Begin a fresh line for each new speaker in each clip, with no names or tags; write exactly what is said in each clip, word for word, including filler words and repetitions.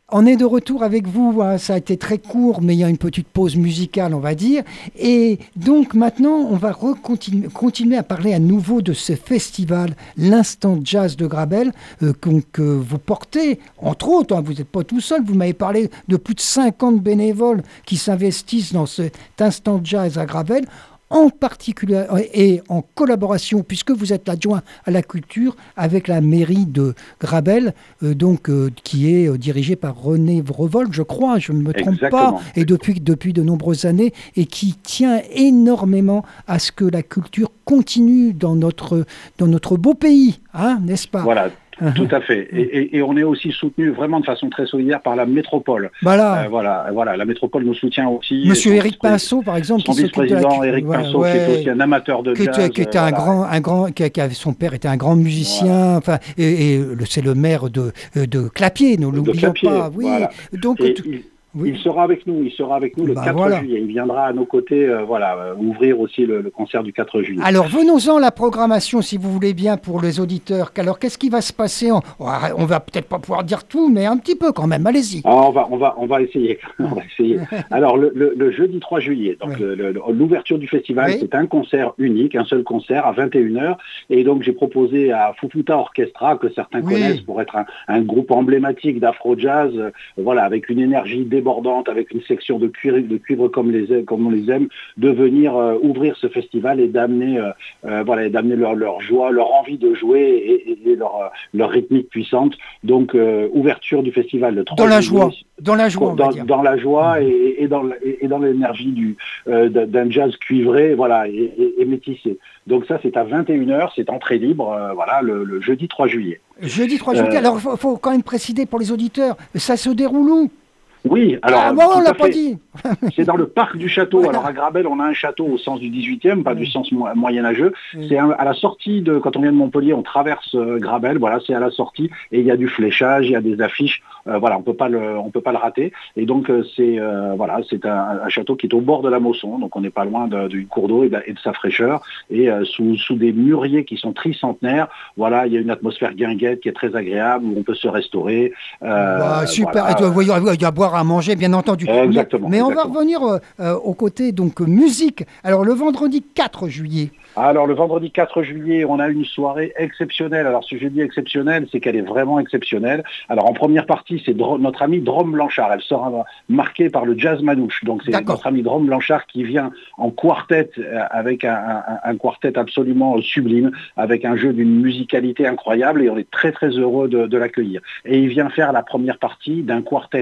On est de retour avec vous, hein. Ça a été très court, mais il y a une petite pause musicale, on va dire. Et donc maintenant, on va continuer, continuer à parler à nouveau de ce festival, l'Instant Jazz de Grabel, euh, que, que vous portez, entre autres, hein, vous n'êtes pas tout seul, vous m'avez parlé de plus de cinquante bénévoles qui s'investissent dans cet Instant Jazz à Grabel, en particulier et en collaboration, puisque vous êtes adjoint à la culture avec la mairie de Grabel, euh, donc euh, qui est euh, dirigée par René Vrevol, je crois, je ne me trompe
Exactement.
pas, et depuis, depuis de nombreuses années, et qui tient énormément à ce que la culture continue dans notre, dans notre beau pays, hein, n'est-ce pas?
Voilà. Tout à fait. Et, et, et on est aussi soutenu vraiment de façon très solidaire par la métropole.
Voilà.
Euh, voilà, voilà. La métropole nous soutient aussi.
Monsieur
son
Éric Pinceau, par exemple,
son
qui s'occupe de la
vice-président Éric
ouais,
Pinceau,
ouais,
qui est aussi un amateur de
qui
jazz.
était, qui était
euh,
un
voilà.
grand, un grand, qui, qui avait, son père était un grand musicien.
Voilà.
Enfin, et, et le, c'est le maire de, de Clapier, ne l'oublions pas. Oui.
Voilà.
Donc.
Et
Tout,
il,
oui.
il sera avec nous. Il sera avec nous le
bah
quatre
voilà.
juillet. Il viendra à nos côtés, euh, voilà, euh, ouvrir aussi le, le concert du quatre juillet.
Alors venons-en à la programmation, si vous voulez bien, pour les auditeurs. Alors qu'est-ce qui va se passer en... On va peut-être pas pouvoir dire tout, mais un petit peu quand même. Allez-y.
Ah, on va, on va, on va essayer. on va essayer. Alors le, le, le jeudi trois juillet, donc oui. le, le, l'ouverture du festival, oui. c'est un concert unique, un seul concert à vingt et une heures. Et donc j'ai proposé à Fufuta Orchestra, que certains oui. connaissent pour être un, un groupe emblématique d'afro-jazz, euh, voilà, avec une énergie débordante, avec une section de cuivre, de cuivre comme, les, comme on les aime, de venir euh, ouvrir ce festival et d'amener, euh, euh, voilà, et d'amener leur, leur joie, leur envie de jouer et, et, et leur, leur rythmique puissante. Donc euh, ouverture du festival le trois
Dans la
juillet,
joie, dans la joie, on
dans,
va dire.
Dans la joie et, et dans, et, et dans l'énergie du, euh, d'un jazz cuivré, voilà, et, et, et métissé. Donc ça, c'est à vingt et une heures, c'est entrée libre, euh, voilà, le, le jeudi trois juillet.
Jeudi trois juillet, euh, alors il faut, faut quand même préciser pour les auditeurs, ça se déroule où ?
Oui, alors
ah, bon, on l'a pas dit.
C'est dans le parc du château.
Voilà.
Alors à Grabel, on a un château au sens du dix-huitième, pas oui. du sens mo- moyenâgeux. Oui. C'est un, à la sortie de, quand on vient de Montpellier, on traverse euh, Grabel. Voilà, c'est à la sortie et il y a du fléchage, il y a des affiches. Euh, voilà, on peut pas le, on peut pas le rater. Et donc euh, c'est, euh, voilà, c'est un, un château qui est au bord de la Mosson, donc on n'est pas loin de, du cours d'eau et de, et de sa fraîcheur. Et euh, sous, sous des mûriers qui sont tricentenaires, voilà, il y a une atmosphère guinguette qui est très agréable où on peut se restaurer.
Euh, bah, super. Voilà. Il y a boire à manger, bien entendu.
Exactement.
Mais, mais on
exactement.
va revenir euh, aux côtés donc musique. Alors le vendredi quatre juillet.
Alors le vendredi quatre juillet, on a une soirée exceptionnelle. Alors si je dis exceptionnelle, c'est qu'elle est vraiment exceptionnelle. Alors en première partie, c'est Dr- notre ami Drôme Blanchard. Elle sera marquée par le jazz manouche. Donc c'est D'accord. notre ami Drôme Blanchard qui vient en quartet avec un, un, un quartet absolument sublime, avec un jeu d'une musicalité incroyable et on est très très heureux de, de l'accueillir. Et il vient faire la première partie d'un quartet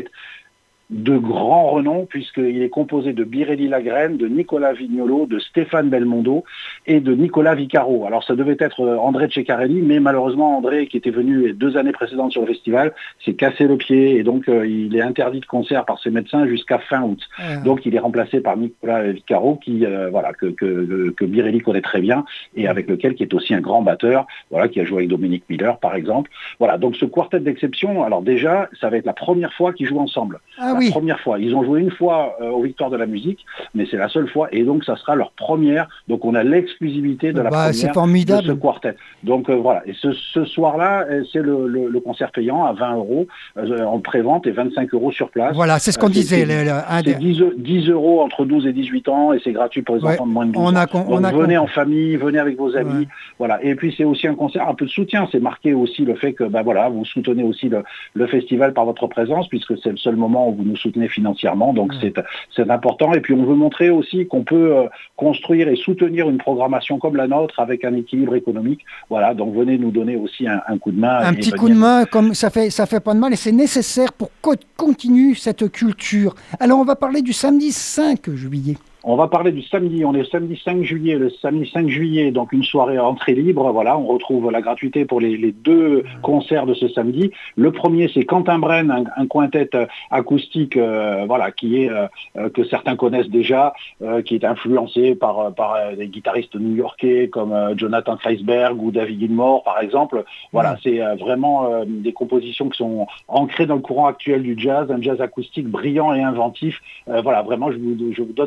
de grand renom, puisqu'il est composé de Birelli Lagrène, de Nicolas Vignolo, de Stéphane Belmondo et de Nicolas Vicaro. Alors ça devait être André Ceccarelli, mais malheureusement André, qui était venu les deux années précédentes sur le festival, s'est cassé le pied et donc euh, il est interdit de concert par ses médecins jusqu'à fin août. Mmh. Donc il est remplacé par Nicolas Vicaro, qui euh, voilà que, que, que Birelli connaît très bien et avec lequel qui est aussi un grand batteur, voilà, qui a joué avec Dominique Miller par exemple. Voilà, donc ce quartet d'exception, alors déjà, ça va être la première fois qu'ils jouent ensemble.
Ah,
La
oui.
première fois. Ils ont joué une fois euh, aux Victoires de la musique, mais c'est la seule fois. Et donc, ça sera leur première. Donc, on a l'exclusivité de la
bah,
première
formidable.
de ce quartet. Donc, euh, voilà. Et ce, ce soir-là, c'est le, le, le concert payant à vingt euros euh, en pré-vente et vingt-cinq euros sur place.
Voilà, c'est ce qu'on
euh,
disait.
C'est,
le, le, un
c'est dix, dix euros entre douze et dix-huit ans et c'est gratuit pour les
ouais,
enfants de moins de douze
on
ans.
A con,
donc,
on a
venez
con...
en famille, venez avec vos amis. Ouais. Voilà. Et puis, c'est aussi un concert, un peu de soutien. C'est marqué aussi le fait que, ben voilà, vous soutenez aussi le, le festival par votre présence, puisque c'est le seul moment où vous nous soutenez financièrement. Donc mmh. c'est, c'est important. Et puis on veut montrer aussi qu'on peut euh, construire et soutenir une programmation comme la nôtre avec un équilibre économique. Voilà, donc venez nous donner aussi un, un coup de main.
Un petit coup de main, comme ça fait, ça fait pas de mal et c'est nécessaire pour co- continuer cette culture. Alors on va parler du samedi cinq juillet.
On va parler du samedi, on est le samedi cinq juillet, le samedi cinq juillet, donc une soirée à entrée libre, voilà, on retrouve la gratuité pour les, les deux concerts de ce samedi. Le premier, c'est Quentin Brenne, un, un quintet acoustique, euh, voilà, qui est, euh, que certains connaissent déjà, euh, qui est influencé par, par des guitaristes new-yorkais comme euh, Jonathan Feisberg ou David Gilmour, par exemple. Voilà, mmh. c'est euh, vraiment euh, des compositions qui sont ancrées dans le courant actuel du jazz, un jazz acoustique brillant et inventif. Euh, voilà, vraiment, je vous, je vous donne rendez-vous.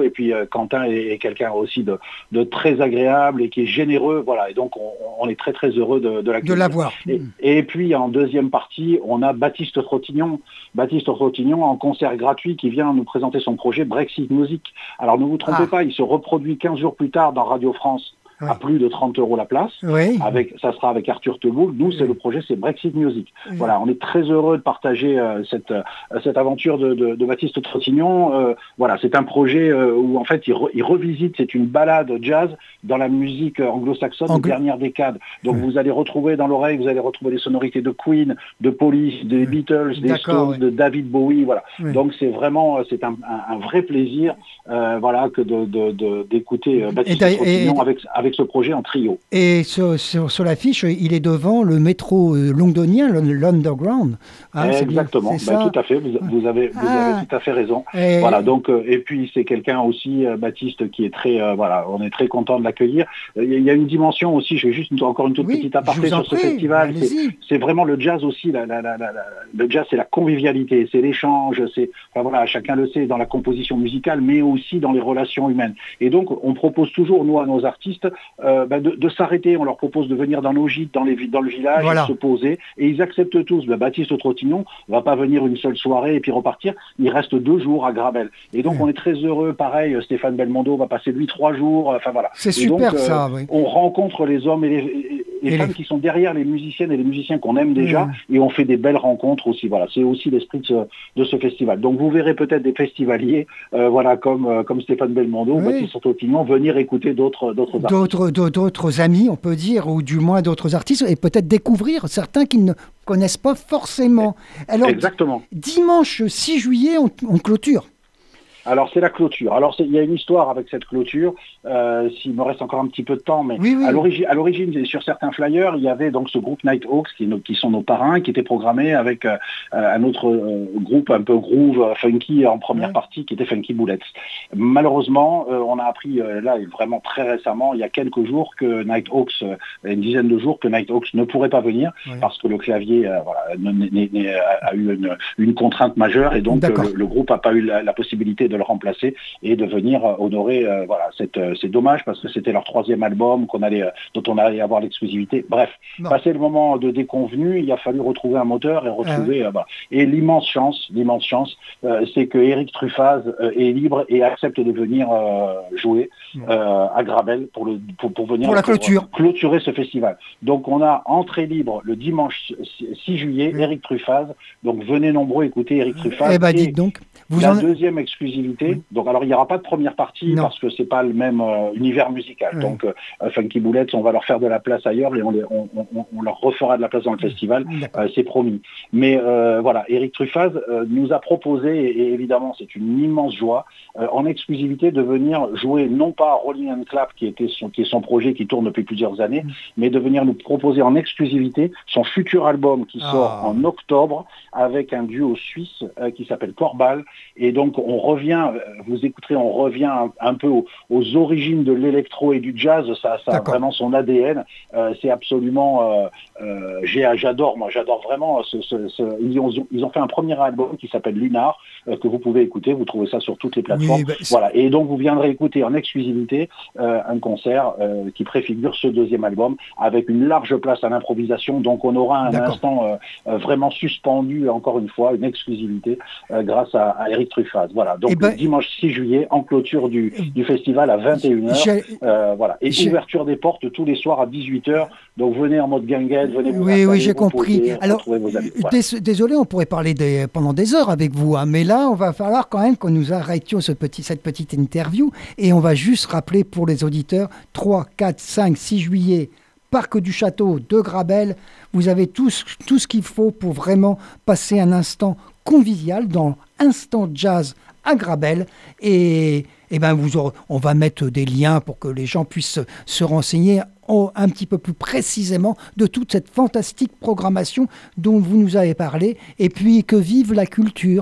et puis euh, Quentin est, est quelqu'un aussi de, de très agréable et qui est généreux, voilà, et donc on, on est très très heureux de, de l'accueillir.
De l'avoir.
Et, et puis en deuxième partie, on a Baptiste Trottignon, Baptiste Trottignon en concert gratuit qui vient nous présenter son projet Brexit Music. Alors ne vous trompez ah. pas, il se reproduit quinze jours plus tard dans Radio France. Oui. À plus de trente euros la place.
Oui.
Avec, ça sera avec Arthur Teboul. Nous, oui. c'est le projet, c'est Brexit Music. Oui. Voilà, on est très heureux de partager euh, cette, euh, cette aventure de, de, de Baptiste Trottignon. Euh, voilà, c'est un projet euh, où en fait il, re, il revisite, c'est une balade jazz dans la musique anglo-saxonne Anglo- des dernières décades. Donc oui. vous allez retrouver dans l'oreille, vous allez retrouver les sonorités de Queen, de Police, des oui. Beatles, des D'accord, Stones, oui. de David Bowie. Voilà. Oui. Donc c'est vraiment, c'est un, un, un vrai plaisir, euh, voilà, que de, de, de, d'écouter euh, Baptiste et Trottignon et... avec avec ce projet en trio.
Et sur, sur, sur l'affiche, il est devant le métro londonien, l'Underground.
Hein, Exactement, c'est bien, c'est ben, tout à fait, vous, vous, avez, vous ah. avez tout à fait raison. Et, voilà, donc, euh, et puis c'est quelqu'un aussi, euh, Baptiste, qui est très, euh, voilà, on est très content de l'accueillir. Il y a une dimension aussi, je vais juste encore une toute oui, petite aparté sur ce prie, festival, c'est, c'est vraiment le jazz aussi, la, la, la, la, la, le jazz c'est la convivialité, c'est l'échange, c'est, enfin, voilà, chacun le sait, dans la composition musicale, mais aussi dans les relations humaines. Et donc on propose toujours, nous, à nos artistes, Euh, ben de, de s'arrêter, on leur propose de venir dans nos gîtes, dans, les, dans le village, voilà. se poser, et ils acceptent tous. Ben, Baptiste Trottignon ne va pas venir une seule soirée et puis repartir, il reste deux jours à Grabel. Et donc mmh. on est très heureux, pareil, Stéphane Belmondo va passer lui trois jours, enfin voilà.
C'est
et
super
donc,
ça,
euh,
oui.
On rencontre les hommes et les, et, les et femmes les... qui sont derrière les musiciennes et les musiciens qu'on aime déjà, mmh. et on fait des belles rencontres aussi, voilà. C'est aussi l'esprit de ce, de ce festival. Donc vous verrez peut-être des festivaliers, euh, voilà, comme, euh, comme Stéphane Belmondo, oui. Baptiste Trottignon, venir écouter d'autres, d'autres artistes.
D'autres, d'autres amis, on peut dire, ou du moins d'autres artistes, et peut-être découvrir certains qui ne connaissent pas forcément. Alors,
Exactement.
Dimanche six juillet, on, on clôture.
Alors c'est la clôture. Alors il y a une histoire avec cette clôture, euh, s'il me reste encore un petit peu de temps, mais
oui, oui.
à l'origine, à l'origine, sur certains flyers, il y avait donc ce groupe Nighthawks qui, qui sont nos parrains, qui était programmé avec euh, un autre euh, groupe un peu groove, euh, funky en première ouais. partie, qui était Funky Bullets. Malheureusement, euh, on a appris euh, là vraiment très récemment, il y a quelques jours, que Nighthawks, euh, une dizaine de jours, que Nighthawks ne pourrait pas venir ouais. parce que le clavier euh, voilà, n- n- n- a eu une, une contrainte majeure et donc euh, le, le groupe n'a pas eu la, la possibilité de de le remplacer et de venir euh, honorer euh, voilà cette euh, c'est dommage parce que c'était leur troisième album qu'on allait euh, dont on allait avoir l'exclusivité. Bref, non. Passé le moment de déconvenu, il a fallu retrouver un moteur et retrouver ah ouais. euh, bah, et l'immense chance, l'immense chance, euh, c'est que Eric Truffaz euh, est libre et accepte de venir euh, jouer euh, à Grabel pour le pour, pour venir
pour la clôture.
Pour clôturer ce festival. Donc on a entrée libre le dimanche six juillet, mmh. Eric Truffaz. Donc venez nombreux écouter Eric Truffaz.
Eh ben dites donc.
Vous la en... deuxième exclusivité, oui. donc alors il n'y aura pas de première partie non. parce que c'est pas le même euh, univers musical. Oui. Donc euh, Funky Bullets, on va leur faire de la place ailleurs et on, les, on, on, on leur refera de la place dans le festival, euh, c'est promis. Mais euh, voilà, Eric Truffaz euh, nous a proposé, et, et évidemment c'est une immense joie, euh, en exclusivité de venir jouer non pas Rolling and Clap qui, était son, qui est son projet qui tourne depuis plusieurs années, mm. mais de venir nous proposer en exclusivité son futur album qui ah. sort en octobre avec un duo suisse euh, qui s'appelle Corbal. Et donc on revient, vous écouterez, on revient un, un peu aux, aux origines de l'électro et du jazz, ça, ça a vraiment son A D N, euh, c'est absolument, euh, euh, j'ai, j'adore, moi j'adore vraiment, ce, ce, ce, ils, ont, ils ont fait un premier album qui s'appelle Lunar, euh, que vous pouvez écouter, vous trouvez ça sur toutes les plateformes, oui, bah, voilà, et donc vous viendrez écouter en exclusivité euh, un concert euh, qui préfigure ce deuxième album, avec une large place à l'improvisation, donc on aura un D'accord. instant euh, vraiment suspendu, encore une fois, une exclusivité euh, grâce à, à Eric Truffaz. Voilà, donc ben, dimanche six juillet, en clôture du, du festival à vingt et une heures. Euh, voilà. Et j'ai... ouverture des portes tous les soirs à dix-huit heures. Donc venez en mode guinguette, venez vous
Oui, oui, j'ai compris.
Poser,
Alors,
vos amis. Voilà.
Dés- désolé, on pourrait parler des, pendant des heures avec vous, hein, mais là, on va falloir quand même que nous arrêtions ce petit, cette petite interview et on va juste rappeler pour les auditeurs trois, quatre, cinq, six juillet, Parc du Château de Grabel. Vous avez tout, tout ce qu'il faut pour vraiment passer un instant convivial dans Instant Jazz à Grabel et, et ben vous aurez, on va mettre des liens pour que les gens puissent se renseigner en, un petit peu plus précisément de toute cette fantastique programmation dont vous nous avez parlé et puis que vive la culture.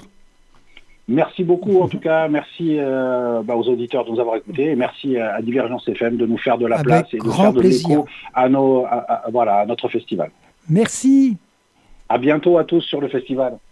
Merci beaucoup en tout cas, merci euh, bah, aux auditeurs de nous avoir écoutés et merci à, à Divergence F M de nous faire de la Avec place et de faire de plaisir. l'écho à, nos, à, à, voilà, à notre festival.
Merci.
À bientôt à tous sur le festival.